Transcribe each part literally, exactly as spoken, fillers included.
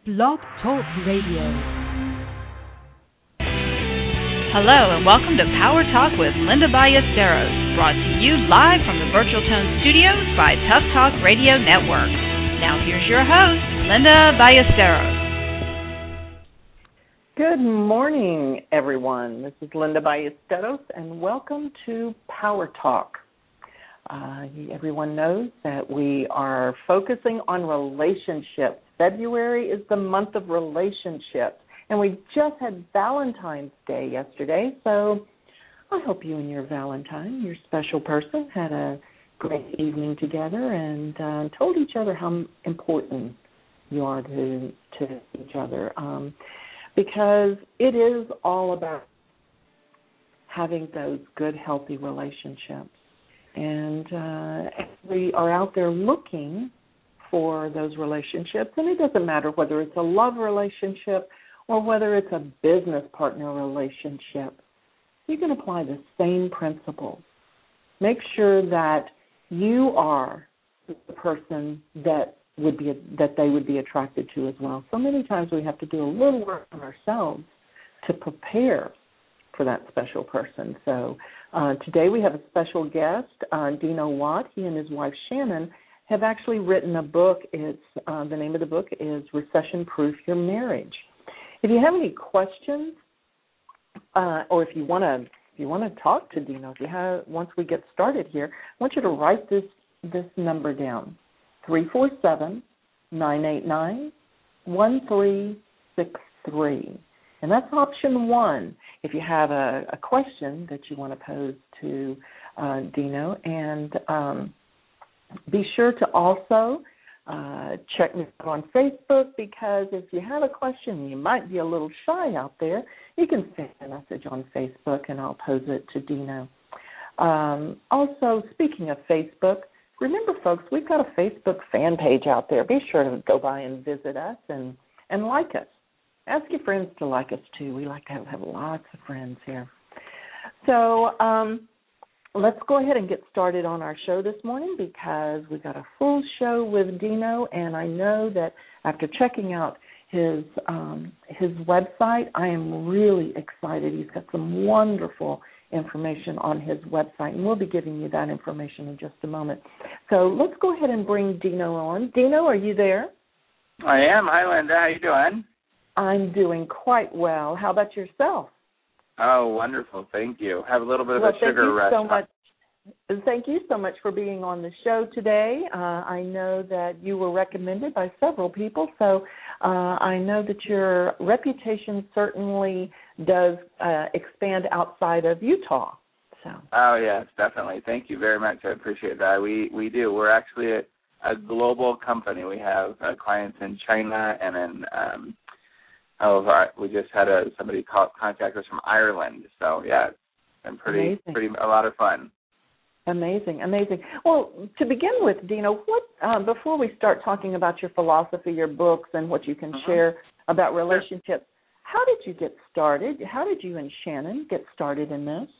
Blog Talk Radio. Hello and welcome to Power Talk with Linda Ballesteros, brought to you live from the Virtual Tone Studios by Tough Talk Radio Network. Now here's your host, Linda Ballesteros. Good morning, everyone. This is Linda Ballesteros, and welcome to Power Talk. Uh, everyone knows that we are focusing on relationships. February is the month of relationships, and we just had Valentine's Day yesterday, so I hope you and your Valentine, your special person, had a great evening together and uh, told each other how important you are to, to each other, um, because it is all about having those good, healthy relationships. And uh, we are out there looking for those relationships, and it doesn't matter whether it's a love relationship or whether it's a business partner relationship. You can apply the same principles. Make sure that you are the person that would be that they would be attracted to as well. So many times we have to do a little work on ourselves to prepare for that special person. So uh, today we have a special guest, uh, Dino Watt. He and his wife Shannon have actually written a book. It's uh, the name of the book is Recession Proof Your Marriage. If you have any questions, uh, or if you want to, if you want to talk to Dino, if you have, once we get started here, I want you to write this this number down: three four seven, nine eight nine, one three six three. And that's option one if you have a, a question that you want to pose to uh, Dino. And um, be sure to also uh, check me out on Facebook, because if you have a question, you might be a little shy out there, you can send a message on Facebook and I'll pose it to Dino. Um, also, speaking of Facebook, remember, folks, we've got a Facebook fan page out there. Be sure to go by and visit us and, and like us. Ask your friends to like us, too. We like to have, have lots of friends here. So um, let's go ahead and get started on our show this morning, because we've got a full show with Dino, and I know that after checking out his um, his website, I am really excited. He's got some wonderful information on his website, and we'll be giving you that information in just a moment. So let's go ahead and bring Dino on. Dino, are you there? I am. Hi, Linda. How you doing? I'm doing quite well. How about yourself? Oh, wonderful. Thank you. Have a little bit of well, a sugar rush. Thank you so much. Thank you so much for being on the show today. Uh, I know that you were recommended by several people, so uh, I know that your reputation certainly does uh, expand outside of Utah. So. Oh, yes, definitely. Thank you very much. I appreciate that. We we do. We're actually a, a global company. We have uh, clients in China and in um, Oh, we just had a, somebody call, contact us from Ireland. So, yeah, it's been pretty, amazing. pretty, a lot of fun. Amazing, amazing. Well, to begin with, Dino, what uh, before we start talking about your philosophy, your books, and what you can mm-hmm. share about relationships, sure. How did you get started? How did you and Shannon get started in this?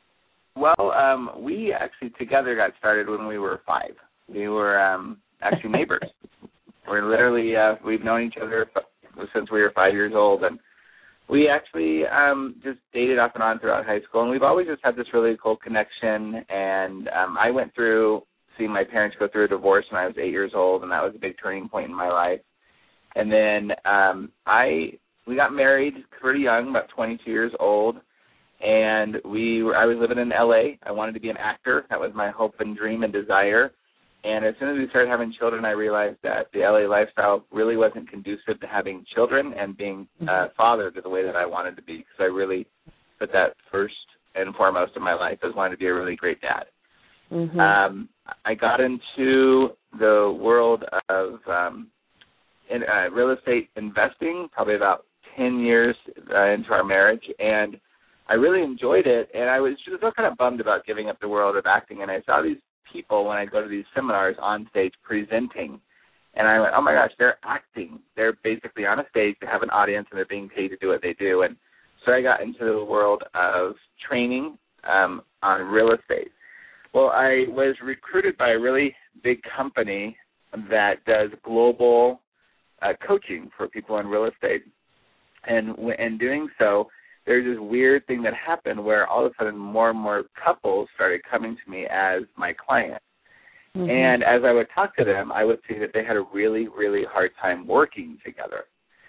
Well, um, we actually together got started when we were five. We were um, actually neighbors. We're literally, uh, we've known each other since we were five years old, and we actually um, just dated off and on throughout high school, and we've always just had this really cool connection. And um, I went through seeing my parents go through a divorce when I was eight years old, and that was a big turning point in my life. And then um, I we got married pretty young, about twenty-two years old, and we were, I was living in L A. I wanted to be an actor. That was my hope and dream and desire. And as soon as we started having children, I realized that the L A lifestyle really wasn't conducive to having children and being a father to the way that I wanted to be, because I really put that first and foremost in my life as wanting to be a really great dad. Mm-hmm. Um, I got into the world of um, in, uh, real estate investing probably about ten years uh, into our marriage, and I really enjoyed it, and I was just kind of bummed about giving up the world of acting, and I saw these people when I go to these seminars on stage presenting, and I went, oh my gosh, they're acting. They're basically on a stage, they have an audience, and they're being paid to do what they do. And so I got into the world of training um, on real estate. Well, I was recruited by a really big company that does global uh, coaching for people in real estate. And in doing so, there's this weird thing that happened where all of a sudden more and more couples started coming to me as my client. Mm-hmm. And as I would talk to them, I would see that they had a really, really hard time working together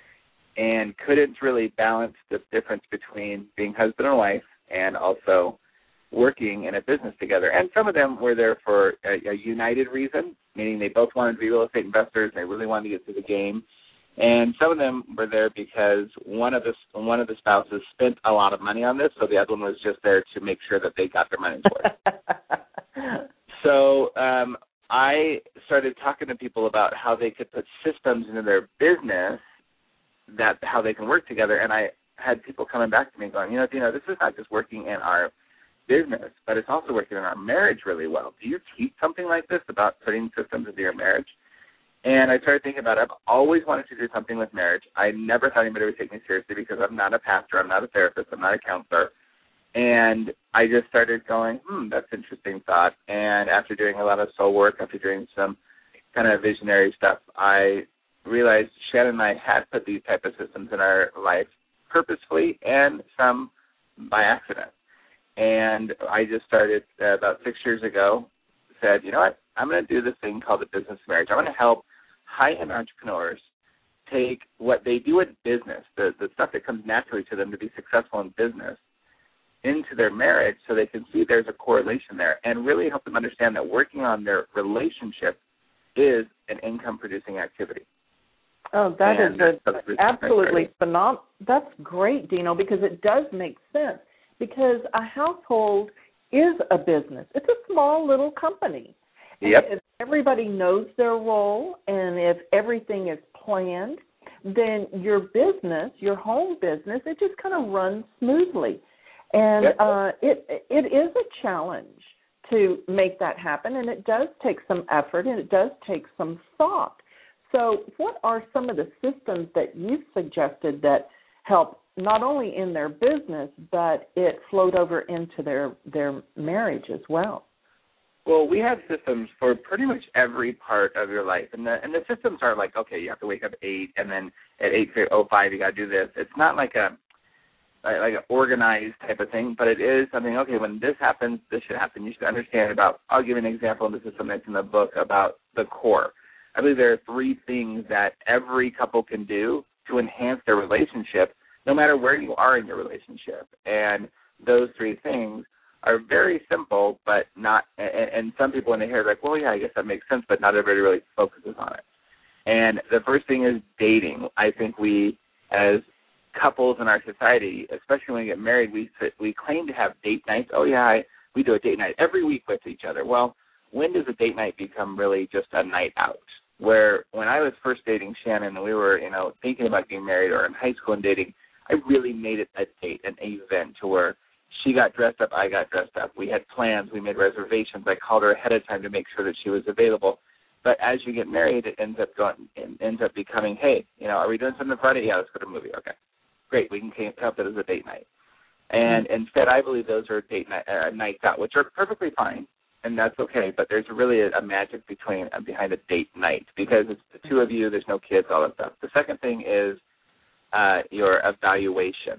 and couldn't really balance the difference between being husband and wife and also working in a business together. And some of them were there for a, a united reason, meaning they both wanted to be real estate investors and they really wanted to get to the game. And some of them were there because one of the one of the spouses spent a lot of money on this, so the other one was just there to make sure that they got their money's worth. So um, I started talking to people about how they could put systems into their business, that how they can work together. And I had people coming back to me going, you know, Dino, this is not just working in our business, but it's also working in our marriage really well. Do you teach something like this about putting systems into your marriage? And I started thinking about it. I've always wanted to do something with marriage. I never thought anybody would take me seriously because I'm not a pastor, I'm not a therapist, I'm not a counselor. And I just started going, hmm, that's an interesting thought. And after doing a lot of soul work, after doing some kind of visionary stuff, I realized Shannon and I had put these type of systems in our life purposefully and some by accident. And I just started uh, about six years ago, said, you know what, I'm going to do this thing called the business marriage. I'm going to help high-end entrepreneurs take what they do in business, the, the stuff that comes naturally to them to be successful in business, into their marriage so they can see there's a correlation there and really help them understand that working on their relationship is an income-producing activity. Oh, that and is a, absolutely phenomenal. That's great, Dino, because it does make sense. Because a household is a business. It's a small little company. Yep. And if everybody knows their role and if everything is planned, then your business, your home business, it just kind of runs smoothly. And yep. uh, it it is a challenge to make that happen, and it does take some effort and it does take some thought. So what are some of the systems that you've suggested that help not only in their business, but it flowed over into their, their marriage as well? Well, we have systems for pretty much every part of your life. And the, and the systems are like, okay, you have to wake up at eight, and then at eight oh five you got to do this. It's not like a like an organized type of thing, but it is something, okay, when this happens, this should happen. You should understand about, I'll give you an example, and this is something that's in the book about the core. I believe there are three things that every couple can do to enhance their relationship, no matter where you are in your relationship. And those three things are very simple, but not, and, and some people when they hear it, like, well, yeah, I guess that makes sense, but not everybody really focuses on it. And the first thing is dating. I think we, as couples in our society, especially when we get married, we we claim to have date nights. Oh, yeah, I, we do a date night every week with each other. Well, when does a date night become really just a night out? Where when I was first dating Shannon and we were, you know, thinking about getting married or in high school and dating, I really made it a date, an event to where she got dressed up, I got dressed up. We had plans, we made reservations. I called her ahead of time to make sure that she was available. But as you get married, it ends up going, it ends up becoming, hey, you know, are we doing something Friday? Yeah, let's go to a movie. Okay, great. We can count that as a date night. And mm-hmm. instead, I believe those are date night, uh, nights out, which are perfectly fine, and that's okay. But there's really a, a magic between uh, behind a date night because it's the two of you. There's no kids, all that stuff. The second thing is uh, your evaluation.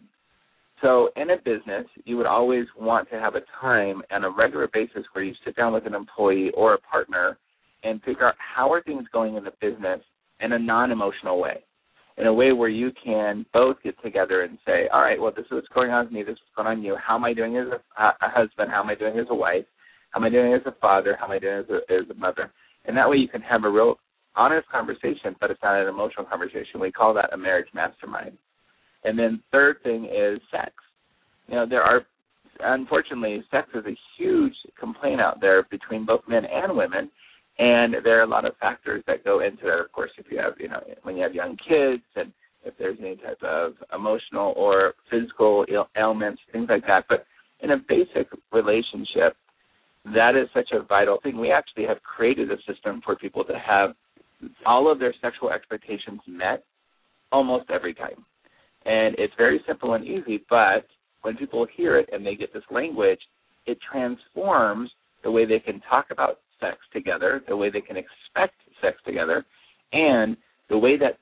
So in a business, you would always want to have a time on a regular basis where you sit down with an employee or a partner and figure out how are things going in the business in a non-emotional way, in a way where you can both get together and say, all right, well, this is what's going on with me, this is what's going on with you. How am I doing as a, a husband? How am I doing as a wife? How am I doing as a father? How am I doing as a, as a mother? And that way you can have a real honest conversation, but it's not an emotional conversation. We call that a marriage mastermind. And then third thing is sex. You know, there are, unfortunately, sex is a huge complaint out there between both men and women, and there are a lot of factors that go into that. Of course, if you have, you know, when you have young kids and if there's any type of emotional or physical Ill- ailments, things like that. But in a basic relationship, that is such a vital thing. We actually have created a system for people to have all of their sexual expectations met almost every time. And it's very simple and easy, but when people hear it and they get this language, it transforms the way they can talk about sex together, the way they can expect sex together, and the way that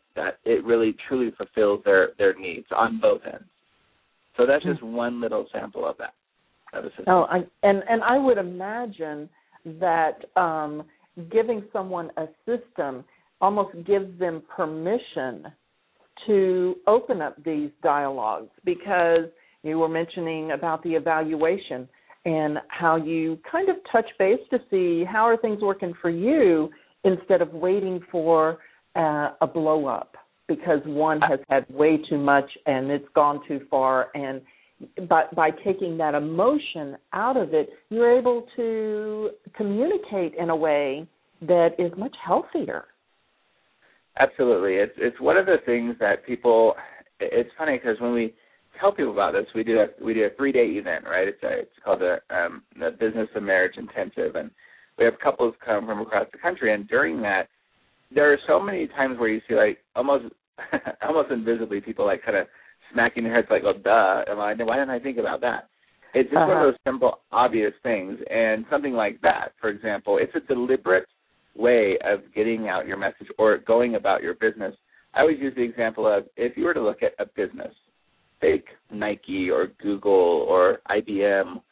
that it really truly fulfills their, their needs on both ends. So that's just one little sample of that. Of a system. Oh, I, and, and I would imagine that um, giving someone a system almost gives them permission to open up these dialogues, because you were mentioning about the evaluation and how you kind of touch base to see how are things working for you instead of waiting for uh, a blow up because one has had way too much and it's gone too far. And by, by taking that emotion out of it, you're able to communicate in a way that is much healthier. Absolutely. It's it's one of the things that people, it's funny because when we tell people about this, we do a, we do a three-day event, right? It's a, it's called the, um, the Business of Marriage Intensive, and we have couples come from across the country, and during that, there are so many times where you see, like, almost almost invisibly people, like, kind of smacking their heads like, oh, duh, am I, why didn't I think about that? It's just uh-huh. one of those simple, obvious things, and something like that, for example, it's a deliberate way of getting out your message or going about your business. I always use the example of if you were to look at a business, take Nike or Google or I B M,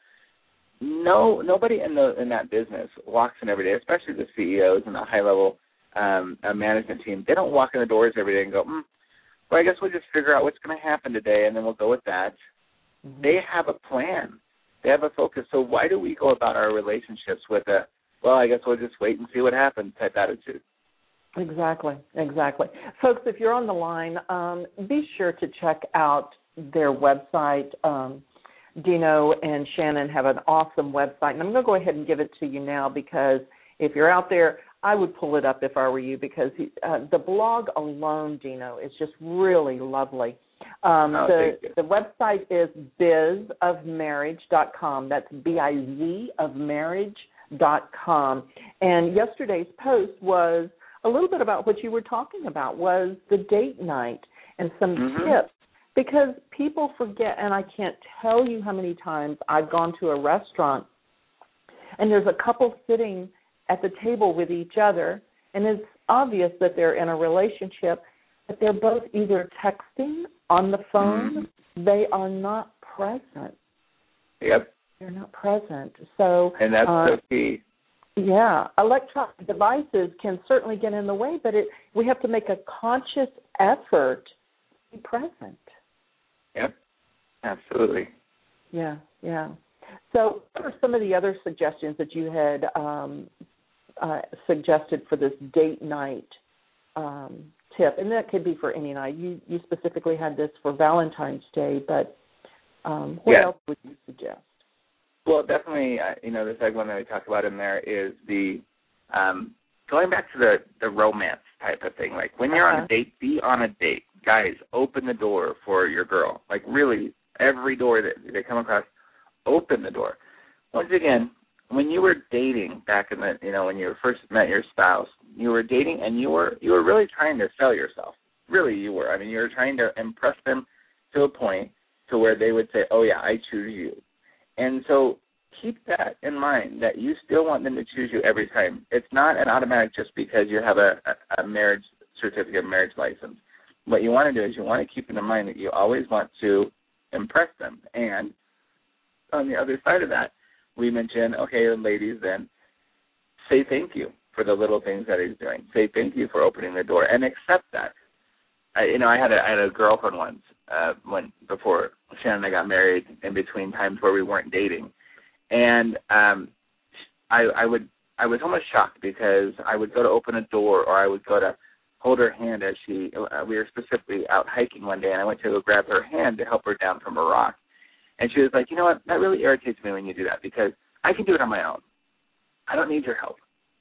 no nobody in the in that business walks in every day, especially the C E Os and the high level um, uh, management team. They don't walk in the doors every day and go, mm, well, I guess we'll just figure out what's going to happen today and then we'll go with that. Mm-hmm. They have a plan. They have a focus. So why do we go about our relationships with a, well, I guess we'll just wait and see what happens type attitude? Exactly, exactly. Folks, if you're on the line, um, be sure to check out their website. Um, Dino and Shannon have an awesome website, and I'm going to go ahead and give it to you now because if you're out there, I would pull it up if I were you because he, uh, the blog alone, Dino, is just really lovely. Um, oh, the, the website is biz of marriage dot com. That's B I Z of marriage dot com. And yesterday's post was a little bit about what you were talking about, was the date night and some mm-hmm. tips. Because people forget, and I can't tell you how many times I've gone to a restaurant and there's a couple sitting at the table with each other, and it's obvious that they're in a relationship, but they're both either texting on the phone. Mm-hmm. They are not present. Yep. They're not present. So, and that's uh, so key. Yeah, electronic devices can certainly get in the way, but it, we have to make a conscious effort to be present. Yep, absolutely. Yeah, yeah. So what are some of the other suggestions that you had um, uh, suggested for this date night um, tip? And that could be for any night. You you specifically had this for Valentine's Day, but um, what yeah. else would you suggest? Well, definitely, uh, you know, the second one that we talked about in there is the um, going back to the, the romance type of thing. Like when you're uh-huh. on a date, be on a date. Guys, open the door for your girl. Like really, every door that they come across, open the door. Once again, when you were dating back in the, you know, when you first met your spouse, you were dating and you were you were really trying to sell yourself. Really, you were. I mean, you were trying to impress them to a point to where they would say, oh, yeah, I choose you. And so keep that in mind, that you still want them to choose you every time. It's not an automatic just because you have a, a, a marriage certificate, marriage license. What you want to do is you want to keep in mind that you always want to impress them. And on the other side of that, we mentioned, okay, ladies, then say thank you for the little things that he's doing. Say thank you for opening the door and accept that. I, you know, I had a, I had a girlfriend once uh, when before Shannon and I got married, in between times where we weren't dating, and um, I, I would I was almost shocked because I would go to open a door or I would go to hold her hand as she, uh, we were specifically out hiking one day, and I went to go grab her hand to help her down from a rock. And she was like, you know what, that really irritates me when you do that because I can do it on my own. I don't need your help.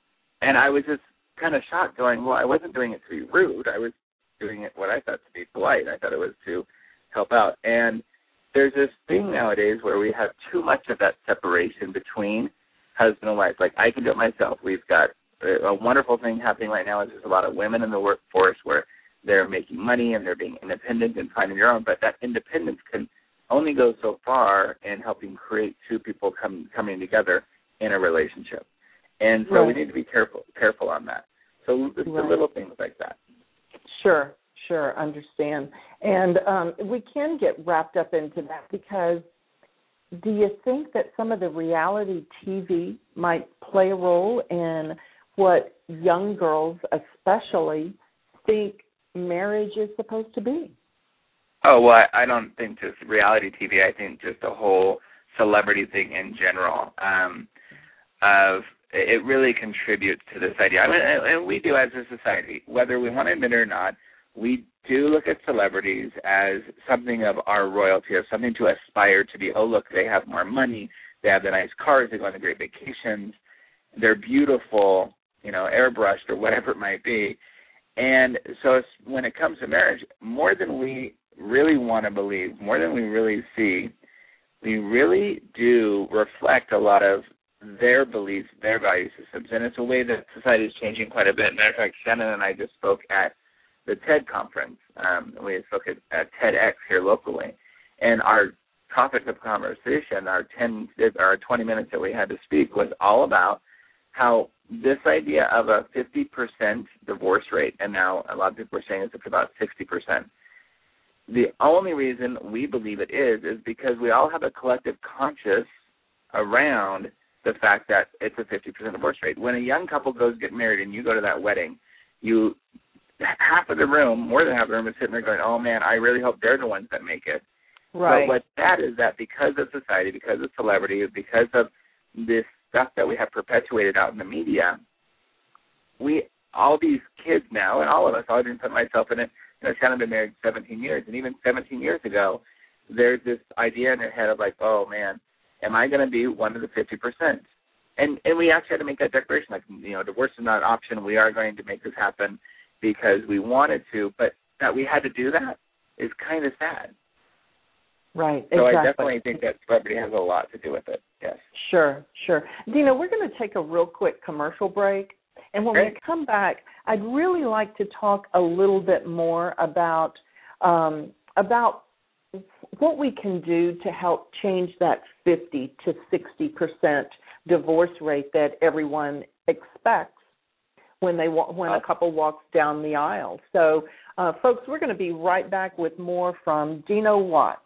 And I was just kind of shocked going, well, I wasn't doing it to be rude. I was doing it what I thought to be polite. I thought it was to help out. And there's this thing nowadays where we have too much of that separation between husband and wife. Like, I can do it myself. We've got a wonderful thing happening right now is there's a lot of women in the workforce where they're making money and they're being independent and finding their own, but that independence can only go so far in helping create two people come, coming together in a relationship. And so right. we need to be careful careful on that. So it's right. the little things like that. Sure, sure, understand. And um, we can get wrapped up into that because do you think that some of the reality T V might play a role in what young girls especially think marriage is supposed to be? Oh, well, I, I don't think just reality T V. I think just the whole celebrity thing in general. Um, of it really contributes to this idea. I mean, and we do as a society, whether we want to admit it or not, we do look at celebrities as something of our royalty, of something to aspire to be. Oh, look, they have more money, they have the nice cars, they go on the great vacations, they're beautiful, you know, airbrushed or whatever it might be. And so it's, when it comes to marriage, more than we really want to believe, more than we really see, we really do reflect a lot of their beliefs, their value systems. And it's a way that society is changing quite a bit. Matter of fact, Shannon and I just spoke at the TED conference. Um, we spoke at, at TEDx here locally. And our topic of conversation, our ten, our twenty minutes that we had to speak, was all about how this idea of a fifty percent divorce rate, and now a lot of people are saying it's about sixty percent. The only reason we believe it is is because we all have a collective conscious around the fact that it's a fifty percent divorce rate. When a young couple goes get married and you go to that wedding, you half of the room, more than half of the room, is sitting there going, oh, man, I really hope they're the ones that make it. Right. But what's sad is that because of society, because of celebrity, because of this stuff that we have perpetuated out in the media, we, all these kids now, and all of us, I'll even put myself in it, you know, Shannon been married seventeen years, and even seventeen years ago, there's this idea in their head of like, oh, man, am I going to be one of the fifty percent? And and we actually had to make that declaration, like, you know, divorce is not an option. We are going to make this happen because we wanted to, but that we had to do that is kind of sad. Right, so exactly. I definitely think that celebrity has a lot to do with it, yes. Sure, sure. Dina, we're going to take a real quick commercial break. And when Great. we come back, I'd really like to talk a little bit more about um, about what we can do to help change that fifty to sixty percent divorce rate that everyone expects when they when a couple walks down the aisle. So, uh, folks, we're going to be right back with more from Dina Watt.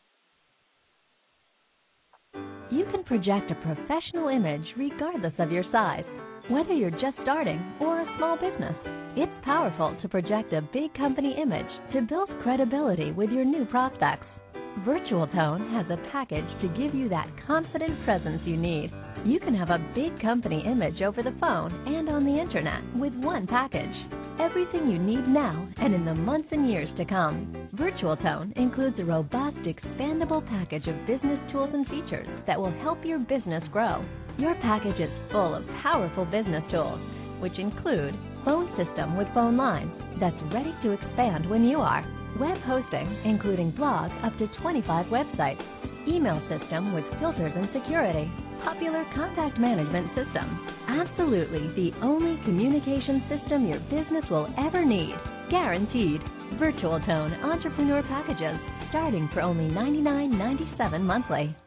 You can project a professional image regardless of your size, whether you're just starting or a small business. It's powerful to project a big company image to build credibility with your new prospects. Virtual Tone has a package to give you that confident presence you need. You can have a big company image over the phone and on the internet with one package. Everything you need now and in the months and years to come. Virtual Tone includes a robust, expandable package of business tools and features that will help your business grow. Your package is full of powerful business tools, which include phone system with phone lines that's ready to expand when you are, web hosting, including blogs up to twenty-five websites, email system with filters and security, popular contact management system. Absolutely the only communication system your business will ever need. Guaranteed. Virtual Tone Entrepreneur Packages, starting for only ninety-nine ninety-seven monthly.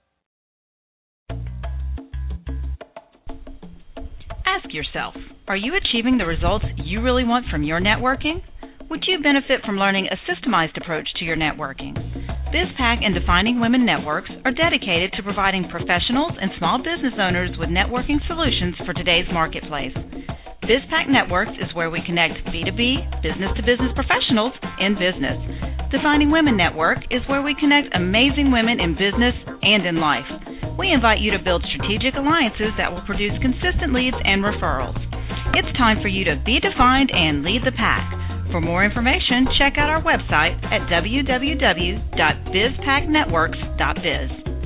Ask yourself, are you achieving the results you really want from your networking? Would you benefit from learning a systemized approach to your networking? BizPac and Defining Women Networks are dedicated to providing professionals and small business owners with networking solutions for today's marketplace. BizPac Networks is where we connect B two B, business-to-business professionals in business. Defining Women Network is where we connect amazing women in business and in life. We invite you to build strategic alliances that will produce consistent leads and referrals. It's time for you to be defined and lead the pack. For more information, check out our website at w w w dot biz pac networks dot biz.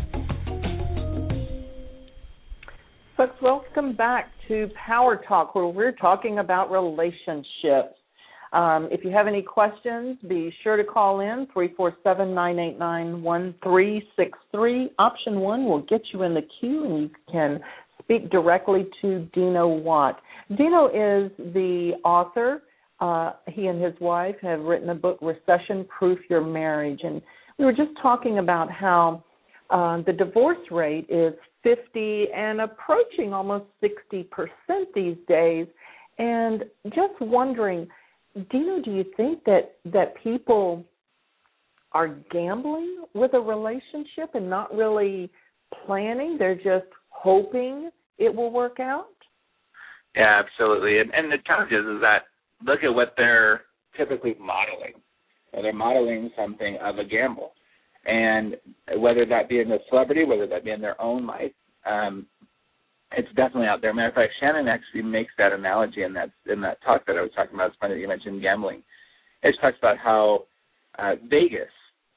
Folks, welcome back to Power Talk, where we're talking about relationships. Um, if you have any questions, be sure to call in, three four seven, nine eight nine, one three six three. Option one will get you in the queue, and you can speak directly to Dino Watt. Dino is the author. Uh, he and his wife have written a book, Recession Proof Your Marriage. And we were just talking about how uh, the divorce rate is fifty and approaching almost sixty percent these days. And just wondering, Dino, do you think that, that people are gambling with a relationship and not really planning? They're just hoping it will work out? Yeah, absolutely. And, and the challenge is, is that look at what they're typically modeling. So they're modeling something of a gamble. And whether that be in a celebrity, whether that be in their own life, um, it's definitely out there. Matter of fact, Shannon actually makes that analogy in that in that talk that I was talking about. It's funny that you mentioned gambling. It talks about how uh, Vegas,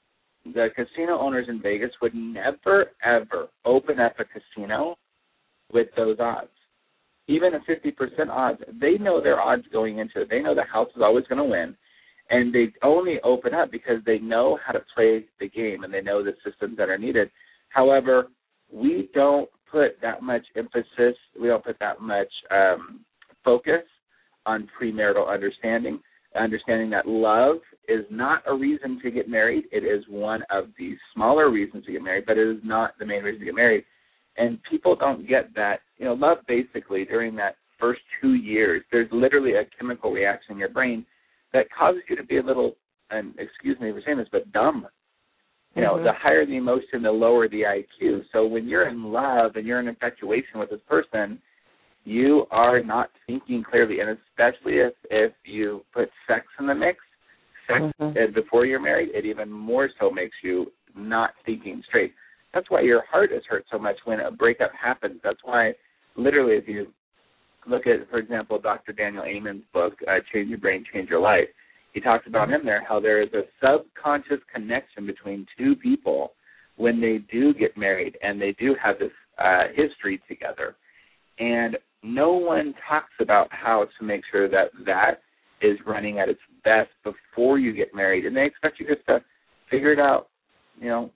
the casino owners in Vegas would never, ever open up a casino with those odds. Even a fifty percent odds, they know their odds going into it. They know the house is always going to win. And they only open up because they know how to play the game and they know the systems that are needed. However, we don't put that much emphasis, we don't put that much um, focus on premarital understanding, understanding that love is not a reason to get married. It is one of the smaller reasons to get married, but it is not the main reason to get married. And people don't get that. You know, love basically during that first two years, there's literally a chemical reaction in your brain that causes you to be a little, and excuse me for saying this, but dumb. You know, mm-hmm. The higher the emotion, the lower the I Q. So when you're in love and you're in infatuation with this person, you are not thinking clearly, and especially if, if you put sex in the mix, sex mm-hmm. before you're married, it even more so makes you not thinking straight. That's why your heart is hurt so much when a breakup happens. That's why, literally, if you look at, for example, Doctor Daniel Amen's book, uh, Change Your Brain, Change Your Life, he talks about in there how there is a subconscious connection between two people when they do get married and they do have this uh, history together. And no one talks about how to make sure that that is running at its best before you get married. And they expect you just to figure it out. You know,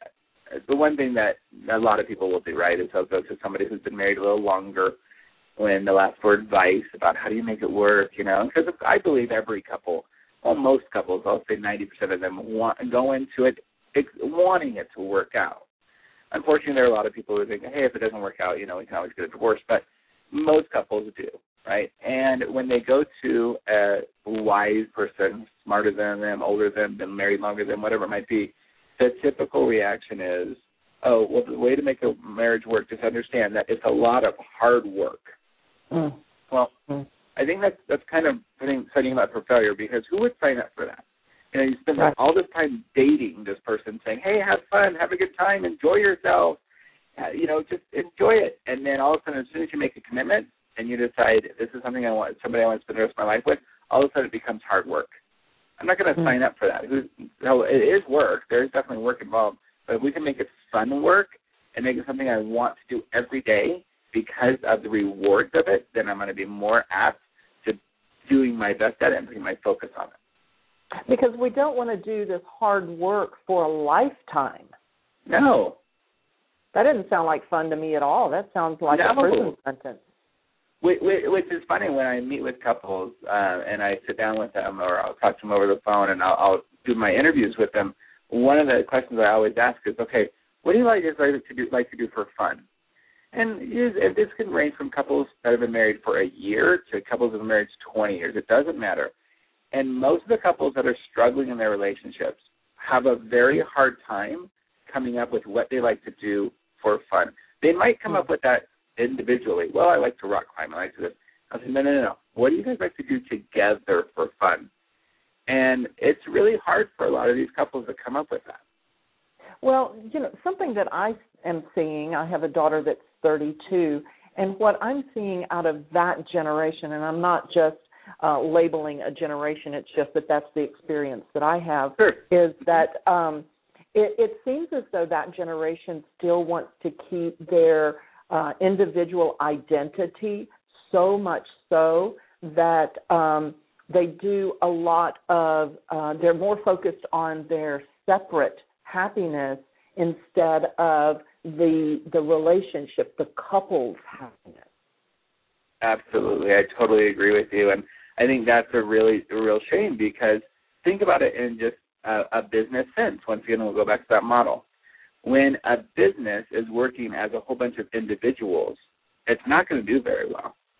the one thing that a lot of people will do, right, is they'll go to somebody who's been married a little longer when they'll ask for advice about how do you make it work, you know, because I believe every couple, well, most couples, I'll say ninety percent of them want go into it wanting it to work out. Unfortunately, there are a lot of people who think, hey, if it doesn't work out, you know, we can always get a divorce, but most couples do, right? And when they go to a wise person, smarter than them, older than them, been married longer than whatever it might be, the typical reaction is, oh, well, the way to make a marriage work is understand that it's a lot of hard work. Mm. Well, mm. I think that's that's kind of setting, setting up for failure, because who would sign up for that? You know, you spend right. all this time dating this person, saying, hey, have fun, have a good time, enjoy yourself, uh, you know, just enjoy it. And then all of a sudden, as soon as you make a commitment and you decide this is something I want, somebody I want to spend the rest of my life with, all of a sudden it becomes hard work. I'm not going to mm. sign up for that. It is work. There is definitely work involved. But if we can make it fun work and make it something I want to do every day because of the rewards of it, then I'm going to be more apt to doing my best at it and putting my focus on it. Because we don't want to do this hard work for a lifetime. No. That didn't sound like fun to me at all. That sounds like no. a prison sentence. Which is funny when I meet with couples uh, and I sit down with them, or I'll talk to them over the phone and I'll, I'll do my interviews with them. One of the questions I always ask is, okay, what do you like to do, like to do for fun? And this can range from couples that have been married for a year to couples that have been married for twenty years. It doesn't matter. And most of the couples that are struggling in their relationships have a very hard time coming up with what they like to do for fun. They might come up with that individually. Well, I like to rock climb. I like to do this. I said, no, no, no, no. What do you guys like to do together for fun? And it's really hard for a lot of these couples to come up with that. Well, you know, something that I am seeing, I have a daughter that's thirty-two, and what I'm seeing out of that generation, and I'm not just uh, labeling a generation, it's just that that's the experience that I have, sure. is that um, it, it seems as though that generation still wants to keep their uh, individual identity, so much so that um, they do a lot of, uh, they're more focused on their separate happiness instead of the the relationship, the couple's happiness. Absolutely. I totally agree with you. And I think that's a really a real shame, because think about it in just a, a business sense. Once again, we'll go back to that model. When a business is working as a whole bunch of individuals, it's not going to do very well.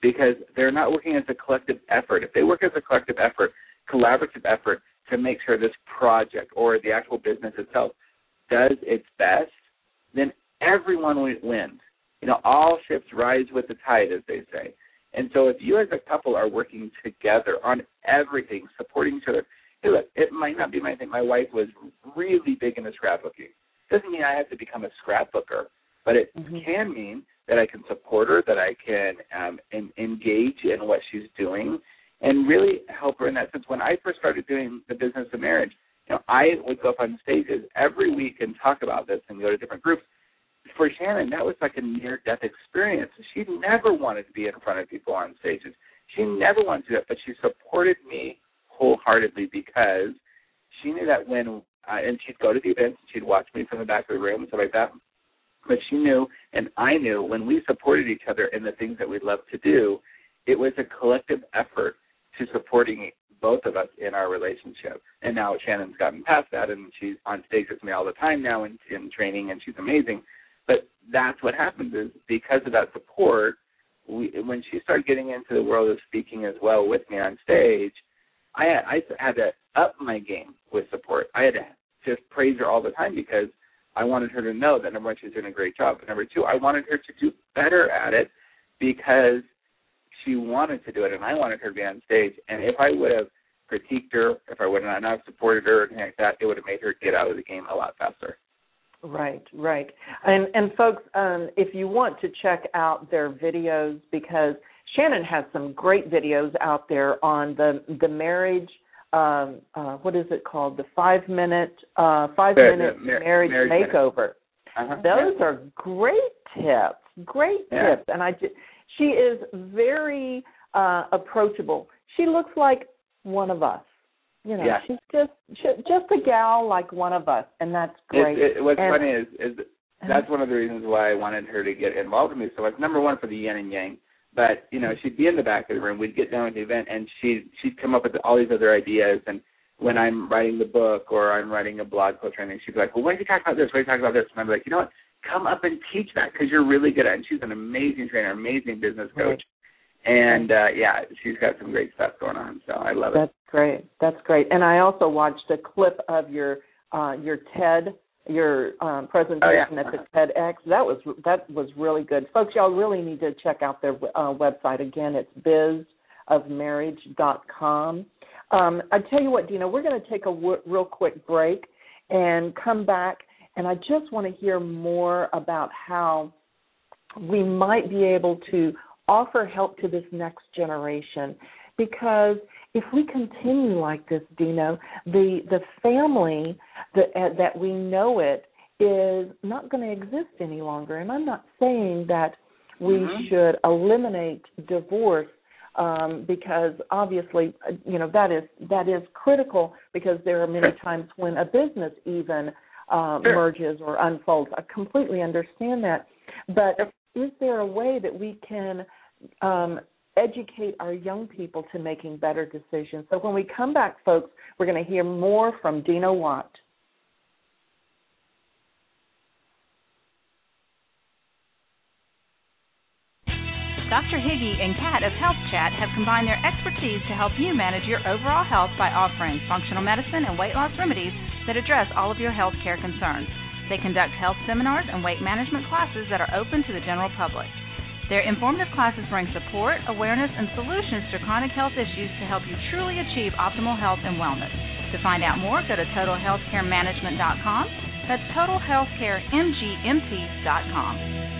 because they're not working as a collective effort. If they work as a collective effort, collaborative effort to make sure this project or the actual business itself does its best, then everyone wins. You know, all ships rise with the tide, as they say. And so if you as a couple are working together on everything, supporting each other, hey, look, it might not be my thing. My wife was really big into scrapbooking. Doesn't mean I have to become a scrapbooker, but it mm-hmm. can mean that I can support her, that I can um, in, engage in what she's doing, and really help her in that sense. When I first started doing the business of marriage, you know, I would go up on stages every week and talk about this and go to different groups. For Shannon, that was like a near-death experience. She never wanted to be in front of people on stages. She never wanted to do that, but she supported me wholeheartedly because she knew that when, uh, and she'd go to the events, and she'd watch me from the back of the room and stuff like that, but she knew, and I knew, when we supported each other in the things that we loved to do, it was a collective effort to supporting both of us in our relationship. And now Shannon's gotten past that, and she's on stage with me all the time now in, in training, and she's amazing. But that's what happens is because of that support, we, when she started getting into the world of speaking as well with me on stage, I, I had to up my game with support. I had to just praise her all the time because I wanted her to know that, number one, she's doing a great job. But number two, I wanted her to do better at it because she wanted to do it, and I wanted her to be on stage. And if I would have critiqued her, if I would not have supported her or anything like that, it would have made her get out of the game a lot faster. Right, right. And, and folks, um, if you want to check out their videos, because Shannon has some great videos out there on the the marriage, um, uh, what is it called, the five-minute uh, five-minute mar- marriage, marriage makeover. Uh-huh. Those yeah. are great tips, great yeah. tips. And I just, she is very uh, approachable. She looks like one of us. You know, yeah. she's just she, just a gal like one of us, and that's great. It, it, what's and, funny is, is that's one of the reasons why I wanted her to get involved with me so much. Number one, for the yin and yang. But, you know, she'd be in the back of the room. We'd get done with the event, and she'd, she'd come up with all these other ideas. And when I'm writing the book or I'm writing a blog post or anything, she'd be like, well, why don't you talk about this? Why don't you talk about this? And I'd be like, you know what? Come up and teach that because you're really good at it. And she's an amazing trainer, amazing business coach. Right. And, uh, yeah, she's got some great stuff going on, so I love it. That's great. That's great. And I also watched a clip of your uh, your TED, your um, presentation oh, yeah. at the TEDx. That was that was really good. Folks, y'all really need to check out their uh, website. Again, it's biz of marriage dot com. Um, I tell you what, Dina, we're going to take a w- real quick break and come back, and I just want to hear more about how we might be able to offer help to this next generation, because if we continue like this, Dino, the the family that uh, that we know it is not going to exist any longer. And I'm not saying that we mm-hmm. should eliminate divorce, um, because obviously, you know, that is that is critical, because there are many times when a business even uh, sure. merges or unfolds. I completely understand that, but is there a way that we can um, educate our young people to making better decisions? So when we come back, folks, we're going to hear more from Dina Watt. Doctor Higgy and Kat of Health Chat have combined their expertise to help you manage your overall health by offering functional medicine and weight loss remedies that address all of your health care concerns. They conduct health seminars and weight management classes that are open to the general public. Their informative classes bring support, awareness, and solutions to chronic health issues to help you truly achieve optimal health and wellness. To find out more, go to total health care management dot com. That's total health care m g m t dot com.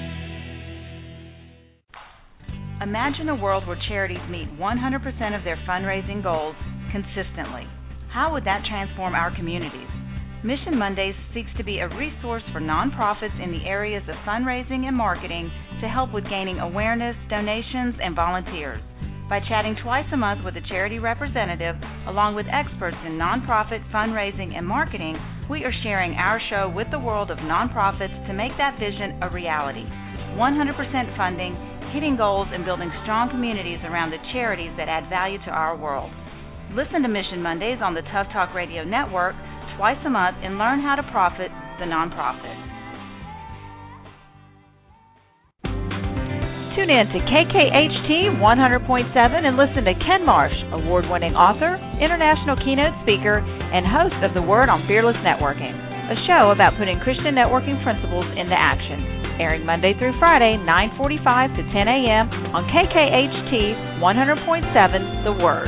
Imagine a world where charities meet one hundred percent of their fundraising goals consistently. How would that transform our communities? Mission Mondays seeks to be a resource for nonprofits in the areas of fundraising and marketing to help with gaining awareness, donations, and volunteers. By chatting twice a month with a charity representative, along with experts in nonprofit fundraising and marketing, we are sharing our show with the world of nonprofits to make that vision a reality. one hundred percent funding, hitting goals, and building strong communities around the charities that add value to our world. Listen to Mission Mondays on the Tough Talk Radio Network twice a month and learn how to profit the nonprofit. Tune in to K K H T one hundred point seven and listen to Ken Marsh, award-winning author, international keynote speaker, and host of The Word on Fearless Networking, a show about putting Christian networking principles into action, airing Monday through Friday, nine forty-five to ten a.m. on K K H T one hundred point seven, The Word.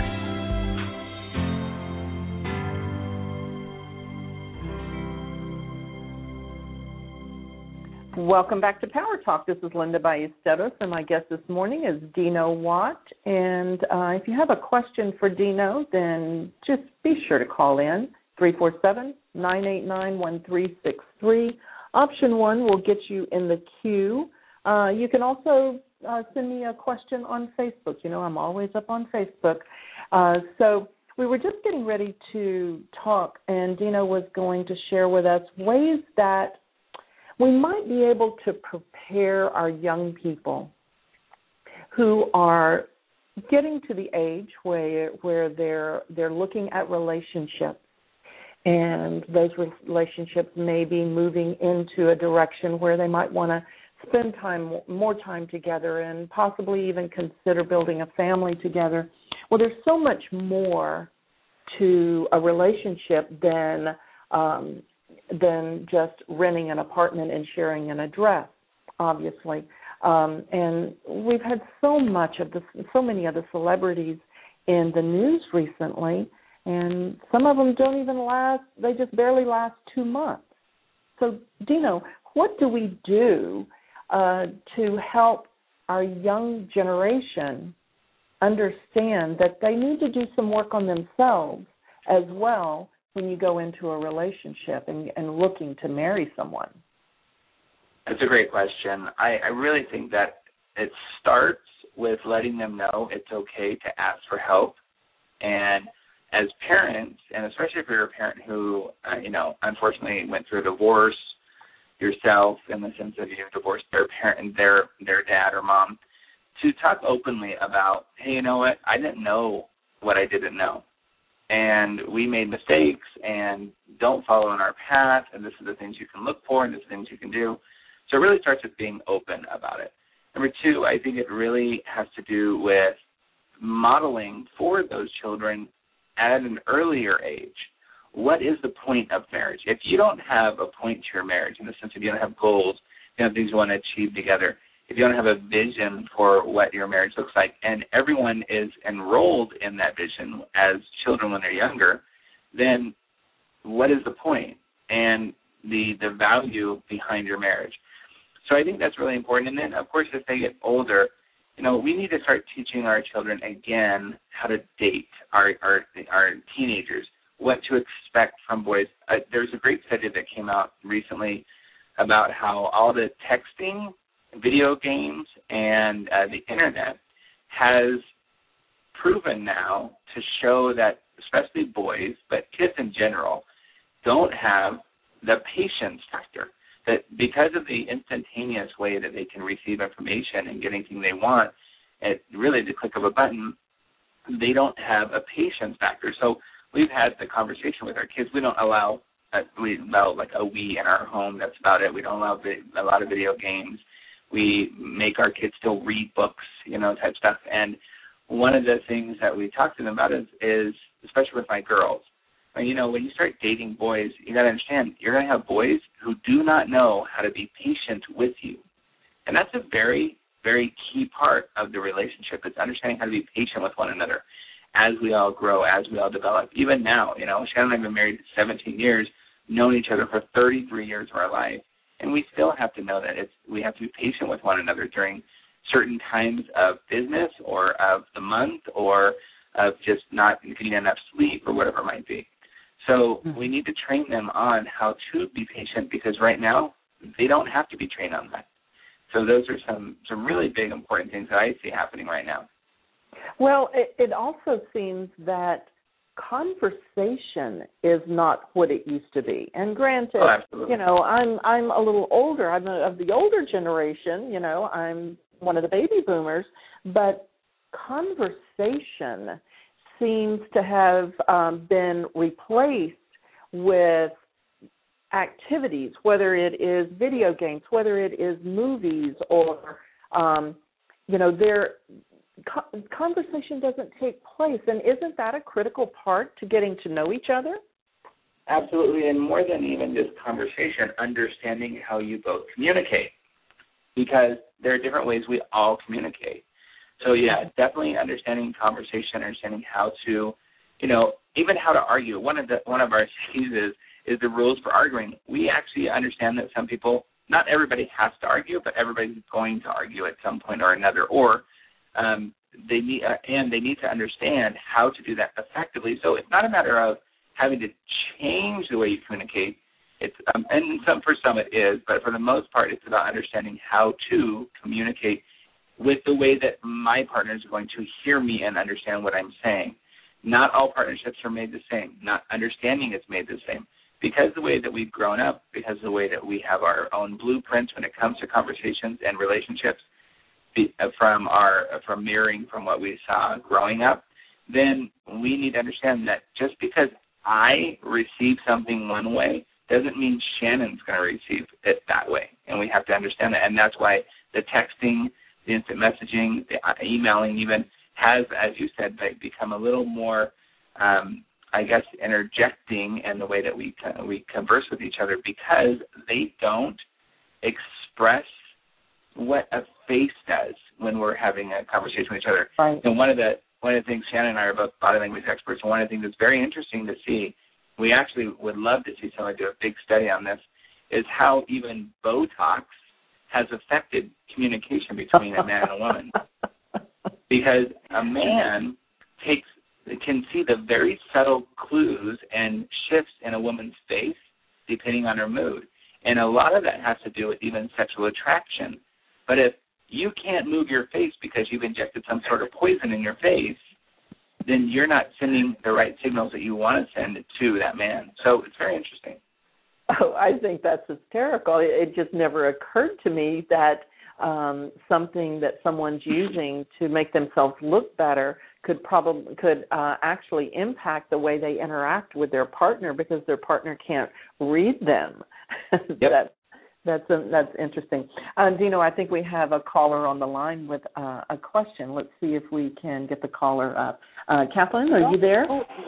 Welcome back to Power Talk. This is Linda Ballesteros, and my guest this morning is Dino Watt. And uh, if you have a question for Dino, then just be sure to call in, three four seven, nine eight nine, one three six three. Option one will get you in the queue. Uh, you can also uh, send me a question on Facebook. You know, I'm always up on Facebook. Uh, so we were just getting ready to talk, and Dino was going to share with us ways that we might be able to prepare our young people who are getting to the age where where they're they're looking at relationships, and those relationships may be moving into a direction where they might want to spend time more time together and possibly even consider building a family together. Well, there's so much more to a relationship than um, than just renting an apartment and sharing an address, obviously. Um, and we've had so much of the, so many of the celebrities in the news recently, and some of them don't even last, they just barely last two months. So, Dino, what do we do uh, to help our young generation understand that they need to do some work on themselves as well when you go into a relationship and, and looking to marry someone? That's a great question. I, I really think that it starts with letting them know it's okay to ask for help. And as parents, and especially if you're a parent who, uh, you know, unfortunately went through a divorce yourself, in the sense of you divorced their parent, their their dad or mom, to talk openly about, hey, you know what, I didn't know what I didn't know. And we made mistakes, and don't follow in our path, and this is the things you can look for, and this is the things you can do. So it really starts with being open about it. Number two, I think it really has to do with modeling for those children at an earlier age. What is the point of marriage? If you don't have a point to your marriage, in the sense of you don't have goals, you know, things you want to achieve together, if you don't have a vision for what your marriage looks like, and everyone is enrolled in that vision as children when they're younger, then what is the point and the the value behind your marriage? So I think that's really important. And then, of course, as they get older, you know, we need to start teaching our children again how to date our our, our teenagers, what to expect from boys. Uh, there's a great study that came out recently about how all the texting, video games, and uh, the Internet has proven now to show that especially boys, but kids in general, don't have the patience factor. That because of the instantaneous way that they can receive information and get anything they want at really the click of a button, they don't have a patience factor. So we've had the conversation with our kids. We don't allow, uh, we allow like a Wii in our home. That's about it. We don't allow vi- a lot of video games. We make our kids still read books, you know, type stuff. And one of the things that we talk to them about is, is especially with my girls, and, you know, when you start dating boys, you got to understand you're going to have boys who do not know how to be patient with you. And that's a very, very key part of the relationship, is understanding how to be patient with one another as we all grow, as we all develop. Even now, you know, Shannon and I have been married seventeen years, known each other for thirty-three years of our life. And we still have to know that it's we have to be patient with one another during certain times of business or of the month or of just not getting enough sleep or whatever it might be. So we need to train them on how to be patient, because right now they don't have to be trained on that. So those are some, some really big important things that I see happening right now. Well, it, it also seems that conversation is not what it used to be. And granted, oh, you know, I'm I'm a little older. I'm a, of the older generation. You know, I'm one of the baby boomers. But conversation seems to have um, been replaced with activities, whether it is video games, whether it is movies, or um, you know, their co- conversation doesn't take place. And isn't that a critical part to getting to know each other? Absolutely, and more than even just conversation, understanding how you both communicate, because there are different ways we all communicate. So, yeah, definitely understanding conversation, understanding how to, you know, even how to argue. One of the one of our C's is, is the rules for arguing. We actually understand that some people, not everybody has to argue, but everybody's going to argue at some point or another, or um, they need, uh, and they need to understand how to do that effectively. So it's not a matter of having to change the way you communicate. It's um, and some for some it is, but for the most part, it's about understanding how to communicate with the way that my partners are going to hear me and understand what I'm saying. Not all partnerships are made the same. Not understanding is made the same. Because the way that we've grown up, because the way that we have our own blueprints when it comes to conversations and relationships, from our from mirroring from what we saw growing up, then we need to understand that just because I receive something one way doesn't mean Shannon's going to receive it that way. And we have to understand that. And that's why the texting, the instant messaging, the emailing even has, as you said, become a little more, um, I guess, interjecting in the way that we we converse with each other, because they don't express what a face does when we're having a conversation with each other. Right. And one of the One of the things, Shannon and I are both body language experts, and one of the things that's very interesting to see, we actually would love to see someone do a big study on this, is how even Botox has affected communication between a man and a woman. Because a man takes can see the very subtle clues and shifts in a woman's face depending on her mood. And a lot of that has to do with even sexual attraction. But if you can't move your face because you've injected some sort of poison in your face, then you're not sending the right signals that you want to send to that man. So it's very interesting. Oh, I think that's hysterical. It just never occurred to me that um, something that someone's using to make themselves look better could probably could uh, actually impact the way they interact with their partner, because their partner can't read them. Yep. that, That's a, that's interesting. Uh, Dino, I think we have a caller on the line with uh, a question. Let's see if we can get the caller up. Uh, Kathleen, are you there?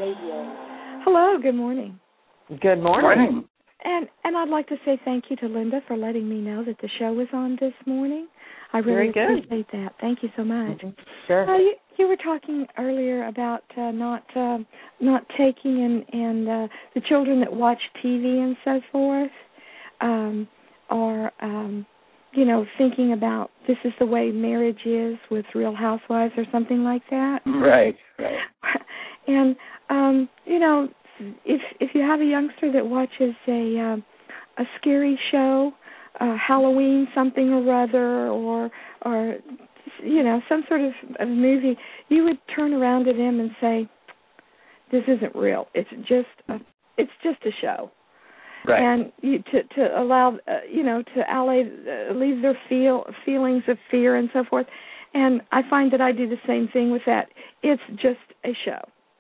Hello, good morning. Good morning. Morning. And and I'd like to say thank you to Linda for letting me know that the show was on this morning. I really Very good. appreciate that. Thank you so much. Mm-hmm. Sure. Uh, you, you were talking earlier about uh, not uh, not taking and, and uh, the children that watch T V and so forth. Um, or, um, you know, thinking about this is the way marriage is with Real Housewives or something like that. Right, right. And, um, you know, if if you have a youngster that watches a uh, a scary show, uh, Halloween something or other, or, or you know, some sort of, of movie, you would turn around to them and say, this isn't real. It's just a, it's just a show. Right. And you, to to allow uh, you know to allay uh, leave their feel feelings of fear and so forth, and I find that I do the same thing with that. It's just a show.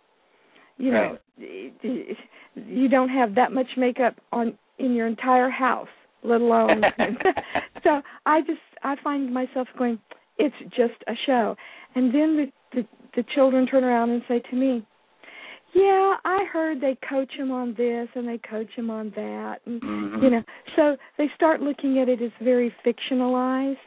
You know, right. You don't have that much makeup on in your entire house, let alone. So I just I find myself going, it's just a show, and then the the, the children turn around and say to me, yeah, I heard they coach him on this and they coach him on that, and mm-hmm. you know, so they start looking at it as very fictionalized.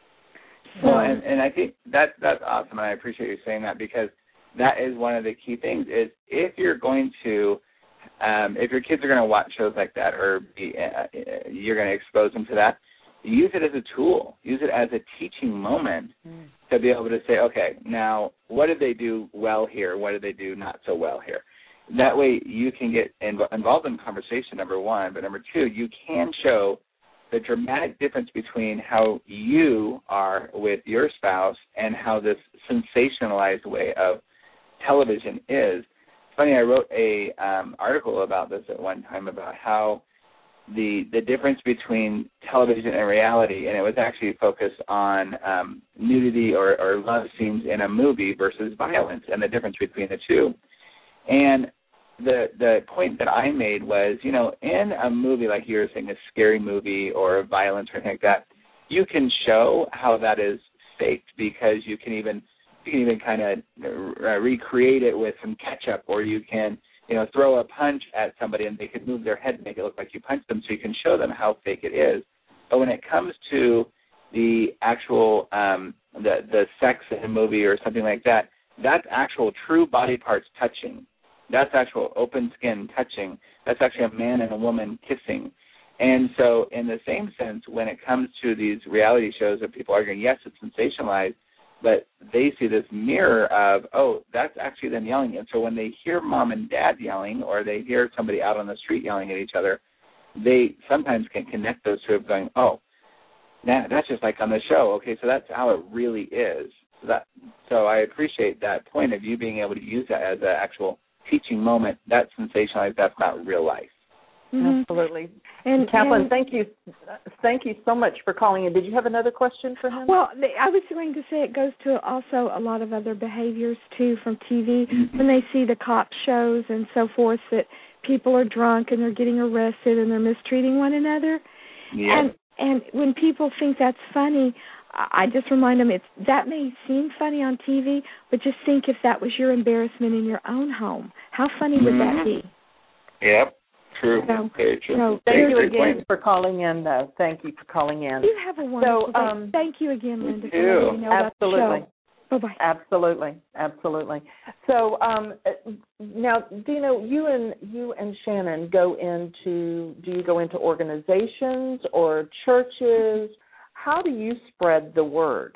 So, well, and, and I think that that's awesome, and I appreciate you saying that, because that is one of the key things. Is if you're going to, um, if your kids are going to watch shows like that, or be, uh, you're going to expose them to that, use it as a tool. Use it as a teaching moment mm. to be able to say, okay, now what did they do well here? What did they do not so well here? That way you can get inv- involved in conversation, number one. But number two, you can show the dramatic difference between how you are with your spouse and how this sensationalized way of television is. It's funny, I wrote a um, article about this at one time about how the the difference between television and reality, and it was actually focused on um, nudity or, or love scenes in a movie versus violence, and the difference between the two. And the the point that I made was, you know, in a movie like you were saying, a scary movie or violence or anything like that, you can show how that is faked because you can even you can even kind of uh, recreate it with some ketchup, or you can you know throw a punch at somebody and they can move their head and make it look like you punched them, so you can show them how fake it is. But when it comes to the actual um, the the sex in a movie or something like that, that's actual true body parts touching. That's actual open skin touching. That's actually a man and a woman kissing. And so in the same sense, when it comes to these reality shows of people arguing, yes, it's sensationalized, but they see this mirror of, oh, that's actually them yelling. And so when they hear mom and dad yelling, or they hear somebody out on the street yelling at each other, they sometimes can connect those two of going, oh, that, that's just like on the show. Okay, so that's how it really is. So, that, so I appreciate that point of you being able to use that as an actual teaching moment. That's sensationalized. That's not real life. Mm-hmm. Absolutely. And Kathleen, and, thank you, thank you so much for calling in. Did you have another question for him? Well, I was going to say it goes to also a lot of other behaviors too from T V when they see the cop shows and so forth, that people are drunk and they're getting arrested and they're mistreating one another. Yeah. And and when people think that's funny, I just remind them it's that may seem funny on T V, but just think if that was your embarrassment in your own home, how funny would mm-hmm. that be? Yep. True. So, Very true. So thank Very you again point. for calling in, though. Thank you for calling in. You have a wonderful so, um, day. Thank you again, Linda, you for letting me know Absolutely. about the show. Bye-bye. Absolutely. Absolutely. So um, now, Dino, you and you and Shannon go into, do you go into organizations or churches? How do you spread the word?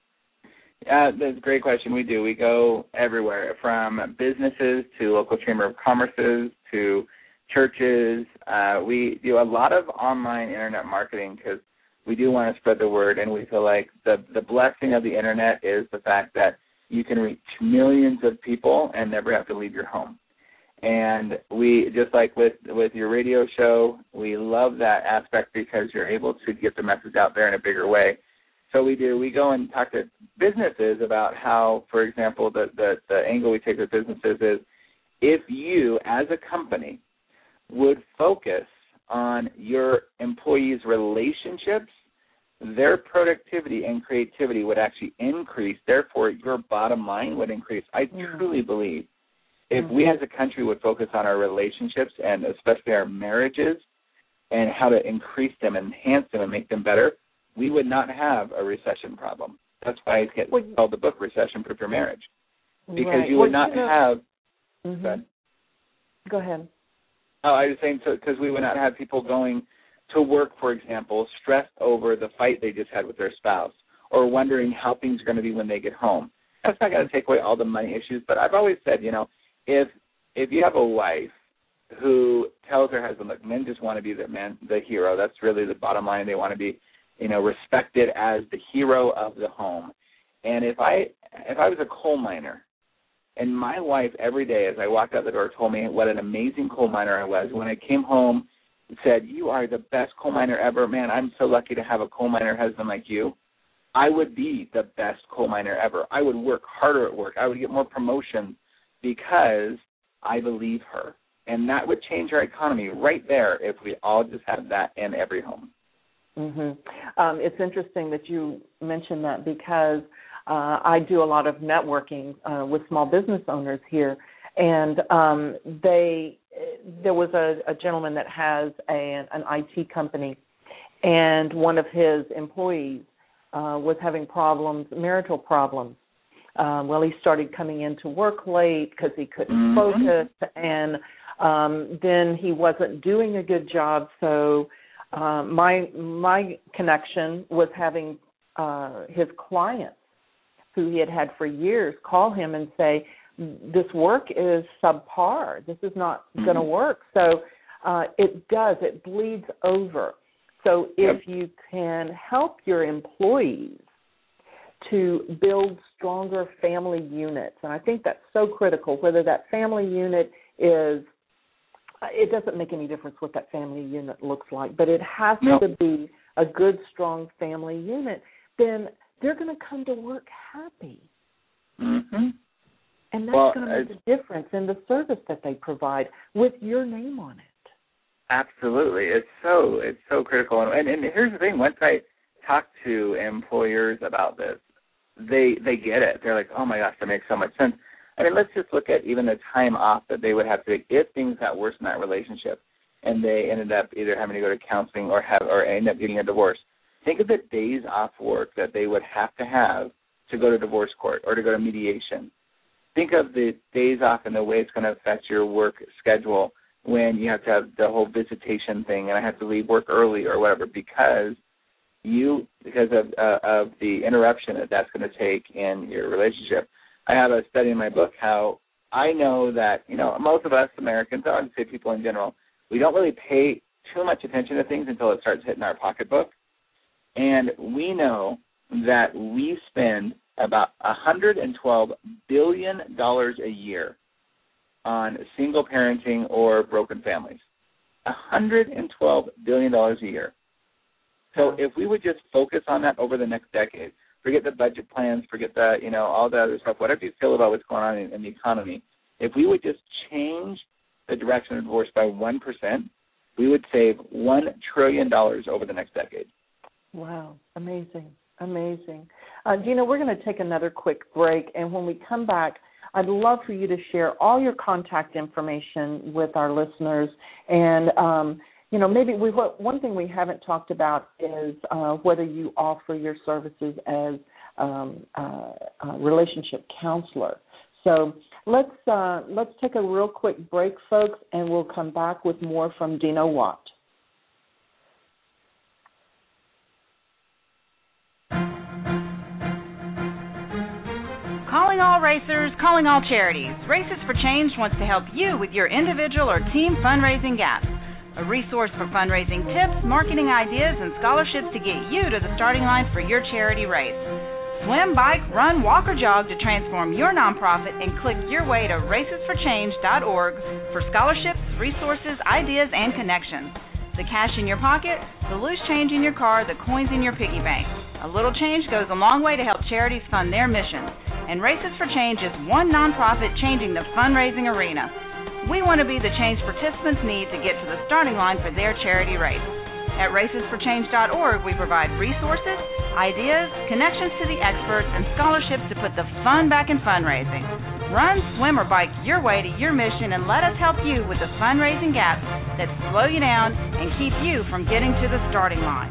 Uh, that's a great question. We do. We go everywhere, from businesses to local chamber of commerces to churches. Uh, we do a lot of online internet marketing because we do want to spread the word, and we feel like the, the blessing of the internet is the fact that you can reach millions of people and never have to leave your home. And we, just like with, with your radio show, we love that aspect because you're able to get the message out there in a bigger way. So we do. We go and talk to businesses about how, for example, the, the, the angle we take with businesses is if you, as a company, would focus on your employees' relationships, their productivity and creativity would actually increase. Therefore, your bottom line would increase. I mm-hmm. truly believe if mm-hmm. we as a country would focus on our relationships and especially our marriages and how to increase them, enhance them, and make them better, we would not have a recession problem. That's why it's well, called the book Recession Proof Your Marriage. Because right. you would well, not you know, have mm-hmm. go ahead. Go ahead. Oh, I was saying because so, we would not have people going to work, for example, stressed over the fight they just had with their spouse or wondering how things are going to be when they get home. That's not going to take away all the money issues, but I've always said, you know, if if you have a wife who tells her husband, look, men just want to be the man, the hero. That's really the bottom line. They want to be, you know, respected as the hero of the home. And if I if I was a coal miner, and my wife every day as I walked out the door told me what an amazing coal miner I was, when I came home said, you are the best coal miner ever. Man, I'm so lucky to have a coal miner husband like you. I would be the best coal miner ever. I would work harder at work. I would get more promotions because I believe her. And that would change our economy right there if we all just had that in every home. Mm-hmm. Um, it's interesting that you mentioned that because uh, I do a lot of networking uh, with small business owners here, and um, they there was a, a gentleman that has a, an I T company, and one of his employees uh, was having problems, marital problems. Um, well, he started coming into work late because he couldn't mm-hmm. focus, and um, then he wasn't doing a good job, so Uh, my my connection was having uh, his clients, who he had had for years, call him and say, this work is subpar. This is not mm-hmm. going to work. So uh, it does. It bleeds over. So if yep. you can help your employees to build stronger family units, and I think that's so critical, whether that family unit is, it doesn't make any difference what that family unit looks like, but it has no. to be a good, strong family unit, then they're going to come to work happy. Mm-hmm. And that's well, going to make a difference in the service that they provide with your name on it. Absolutely. It's so it's so critical. And, and, and here's the thing. Once I talk to employers about this, they they get it. They're like, oh, my gosh, that makes so much sense. I mean, let's just look at even the time off that they would have to take if things got worse in that relationship and they ended up either having to go to counseling or have or end up getting a divorce. Think of the days off work that they would have to have to go to divorce court or to go to mediation. Think of the days off and the way it's going to affect your work schedule when you have to have the whole visitation thing and I have to leave work early or whatever because you because of uh, of the interruption that that's going to take in your relationship. I have a study in my book how I know that, you know, most of us Americans, I would say people in general, we don't really pay too much attention to things until it starts hitting our pocketbook. And we know that we spend about one hundred twelve billion dollars a year on single parenting or broken families. one hundred twelve billion dollars a year. So if we would just focus on that over the next decade, forget the budget plans, forget the, you know, all the other stuff, whatever you feel about what's going on in, in the economy, if we would just change the direction of divorce by one percent, we would save one trillion dollars over the next decade. Wow, amazing, amazing. Uh, Dina, we're going to take another quick break, and when we come back, I'd love for you to share all your contact information with our listeners. And, um, you know, maybe we, one thing we haven't talked about is uh, whether you offer your services as um, uh, a relationship counselor. So let's uh, let's take a real quick break, folks, and we'll come back with more from Dina Watt. Calling all racers, calling all charities. Races for Change wants to help you with your individual or team fundraising gaps. A resource for fundraising tips, marketing ideas, and scholarships to get you to the starting line for your charity race. Swim, bike, run, walk, or jog to transform your nonprofit and click your way to races for change dot org for scholarships, resources, ideas, and connections. The cash in your pocket, the loose change in your car, the coins in your piggy bank. A little change goes a long way to help charities fund their missions. And Races for Change is one nonprofit changing the fundraising arena. We want to be the change participants need to get to the starting line for their charity race. At races for change dot org, we provide resources, ideas, connections to the experts, and scholarships to put the fun back in fundraising. Run, swim, or bike your way to your mission and let us help you with the fundraising gaps that slow you down and keep you from getting to the starting line.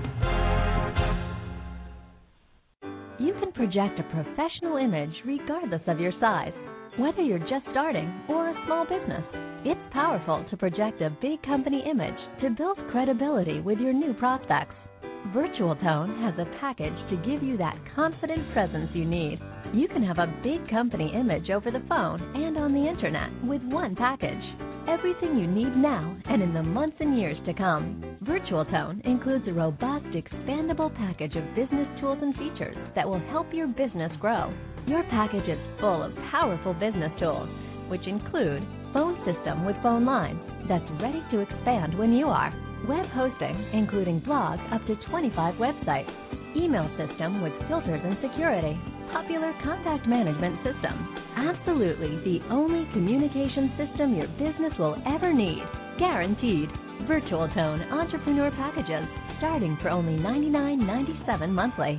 You can project a professional image regardless of your size, whether you're just starting or a small business. It's powerful to project a big company image to build credibility with your new prospects. Virtual Tone has a package to give you that confident presence you need. You can have a big company image over the phone and on the internet with one package. Everything you need now and in the months and years to come. Virtual Tone includes a robust, expandable package of business tools and features that will help your business grow. Your package is full of powerful business tools, which include phone system with phone lines that's ready to expand when you are, web hosting, including blogs up to twenty-five websites, email system with filters and security, popular contact management system, absolutely the only communication system your business will ever need, guaranteed. Virtual Tone Entrepreneur Packages, starting for only ninety-nine ninety-seven monthly.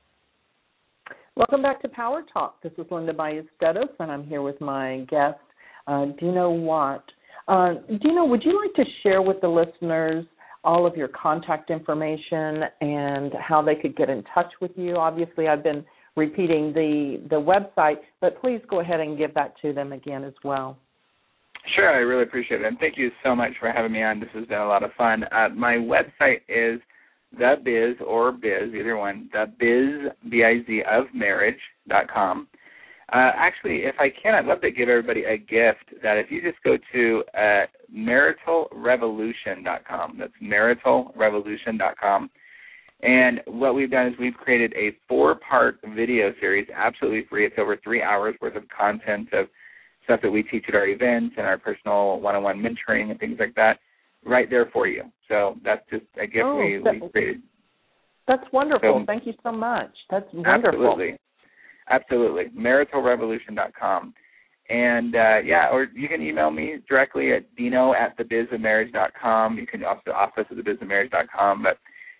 Welcome back to Power Talk. This is Linda Ballesteros, and I'm here with my guest, uh, Dina Watt. Uh, Dina, would you like to share with the listeners all of your contact information and how they could get in touch with you? Obviously, I've been repeating the, the website, but please go ahead and give that to them again as well. Sure, I really appreciate it, and thank you so much for having me on. This has been a lot of fun. Uh, my website is The Biz or Biz, either one, The Biz, B I Z, of marriage dot com. Uh, actually, if I can, I'd love to give everybody a gift that if you just go to uh, marital revolution dot com, that's marital revolution dot com, and what we've done is we've created a four-part video series, absolutely free. It's over three hours worth of content of stuff that we teach at our events and our personal one-on-one mentoring and things like that, right there for you. So that's just a gift oh, we, that, we created. That's wonderful. So, Thank you so much. That's wonderful. Absolutely. Absolutely. marital revolution dot com. And, uh, yeah, or you can email me directly at dino at the biz of marriage dot com. You can also office at the biz of marriage dot com. But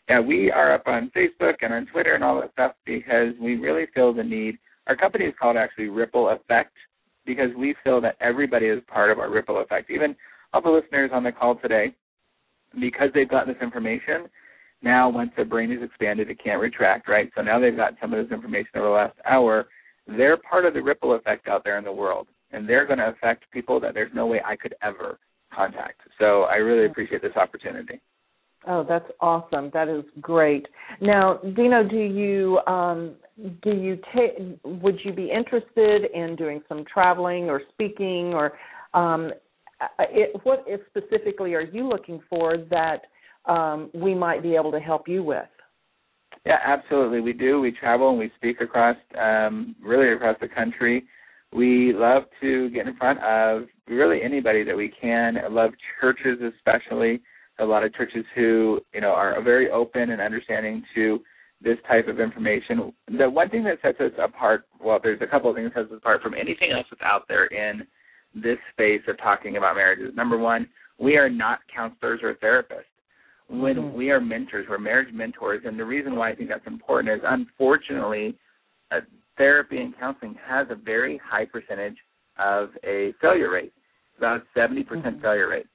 yeah, we are up on Facebook and on Twitter and all that stuff because we really feel the need. Our company is called actually Ripple Effect because we feel that everybody is part of our ripple effect. Even all the listeners on the call today, because they've gotten this information, now once their brain is expanded, it can't retract, right? So now they've got some of this information over the last hour. They're part of the ripple effect out there in the world, and they're going to affect people that there's no way I could ever contact. So I really appreciate this opportunity. Oh, that's awesome. That is great. Now, Dino, do you um, do you ta- would you be interested in doing some traveling or speaking, or um, it, what if specifically are you looking for that um, we might be able to help you with? Yeah, absolutely. We do. We travel and we speak across, um, really across the country. We love to get in front of really anybody that we can. I love churches especially. A lot of churches who, you know, are very open and understanding to this type of information. The one thing that sets us apart, well, there's a couple of things that sets us apart from anything else that's out there in this space of talking about marriages. Number one, we are not counselors or therapists. When mm-hmm. we are mentors, we're marriage mentors, and the reason why I think that's important is, unfortunately, uh, therapy and counseling has a very high percentage of a failure rate, about seventy percent mm-hmm. failure rate.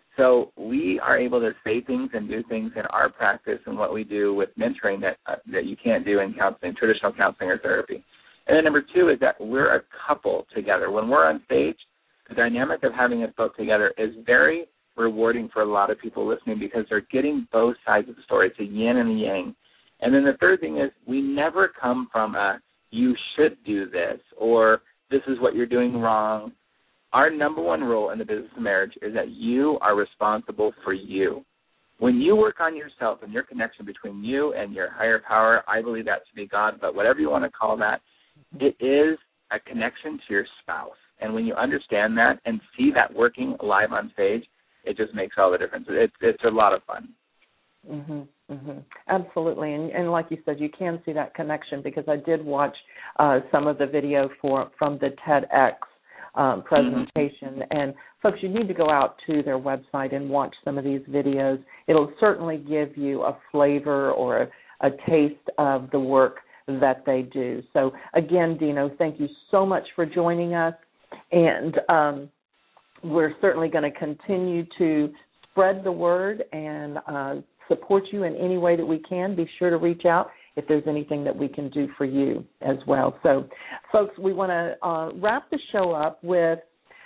So we are able to say things and do things in our practice and what we do with mentoring that uh, that you can't do in counseling, traditional counseling or therapy. And then number two is that we're a couple together. When we're on stage, the dynamic of having us both together is very rewarding for a lot of people listening because they're getting both sides of the story. It's a yin and a yang. And then the third thing is we never come from a you should do this or this is what you're doing wrong. Our number one rule in the business of marriage is that you are responsible for you. When you work on yourself and your connection between you and your higher power, I believe that to be God, but whatever you want to call that, it is a connection to your spouse. And when you understand that and see that working live on stage, it just makes all the difference. It's it's a lot of fun. Mhm, mhm, absolutely, and, and like you said, you can see that connection because I did watch uh, some of the video for from the TEDx um, presentation, mm-hmm. and folks, you need to go out to their website and watch some of these videos. It'll certainly give you a flavor or a, a taste of the work that they do. So again, Dino, thank you so much for joining us, and um, we're certainly going to continue to spread the word and uh, support you in any way that we can. Be sure to reach out if there's anything that we can do for you as well. So, folks, we want to uh, wrap the show up with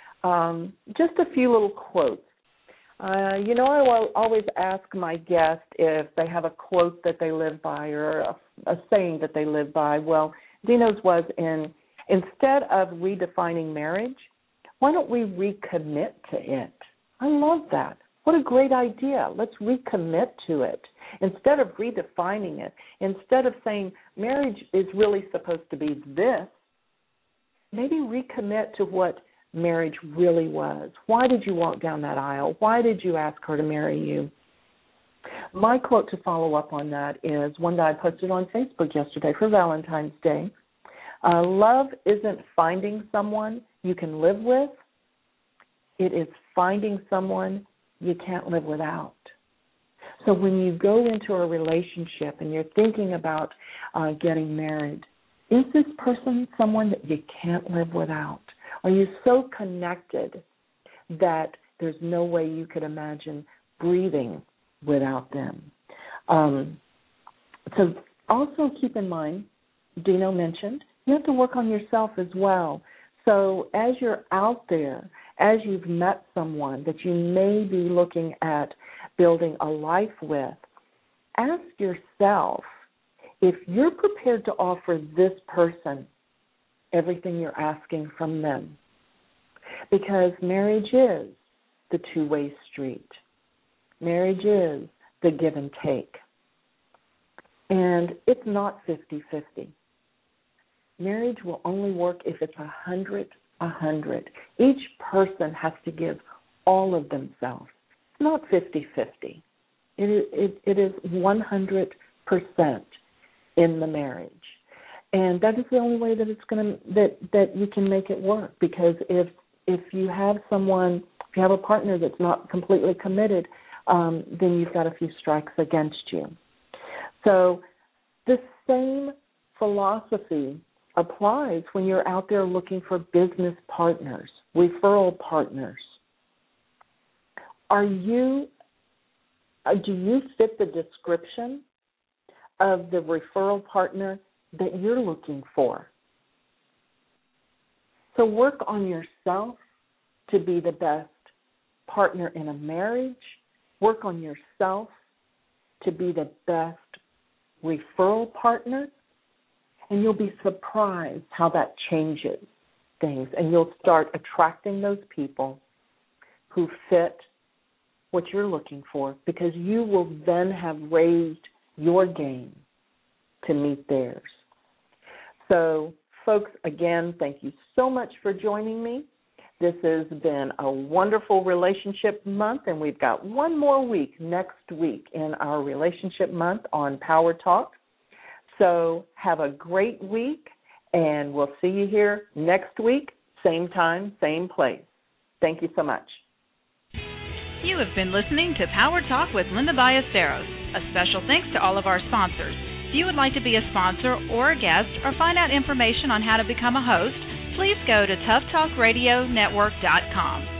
um, just a few little quotes. Uh, you know, I will always ask my guests if they have a quote that they live by or a, a saying that they live by. Well, Dino's was in, instead of redefining marriage, why don't we recommit to it? I love that. What a great idea. Let's recommit to it. Instead of redefining it, instead of saying marriage is really supposed to be this, maybe recommit to what marriage really was. Why did you walk down that aisle? Why did you ask her to marry you? My quote to follow up on that is one that I posted on Facebook yesterday for Valentine's Day. Uh, love isn't finding someone you can live with. It is finding someone you can't live without. So when you go into a relationship and you're thinking about uh, getting married, is this person someone that you can't live without? Are you so connected that there's no way you could imagine breathing without them? Um, so also keep in mind, Dino mentioned, you have to work on yourself as well. So as you're out there, as you've met someone that you may be looking at building a life with, ask yourself if you're prepared to offer this person everything you're asking from them. Because marriage is the two-way street. Marriage is the give and take. And it's not fifty-fifty. Marriage will only work if it's a hundred, a hundred. Each person has to give all of themselves. It's not fifty-fifty. It is, it, it is one hundred percent in the marriage. And that is the only way that it's going to that, that you can make it work. Because if if you have someone, if you have a partner that's not completely committed, um, then you've got a few strikes against you. So the same philosophy applies when you're out there looking for business partners, referral partners. Are you, do you fit the description of the referral partner that you're looking for? So work on yourself to be the best partner in a marriage. Work on yourself to be the best referral partner, and you'll be surprised how that changes things, and you'll start attracting those people who fit what you're looking for, because you will then have raised your game to meet theirs. So, folks, again, thank you so much for joining me. This has been a wonderful relationship month, and we've got one more week next week in our relationship month on Power Talk. So have a great week, and we'll see you here next week, same time, same place. Thank you so much. You have been listening to Power Talk with Linda Ballesteros. A special thanks to all of our sponsors. If you would like to be a sponsor or a guest or find out information on how to become a host, please go to tough talk radio network dot com.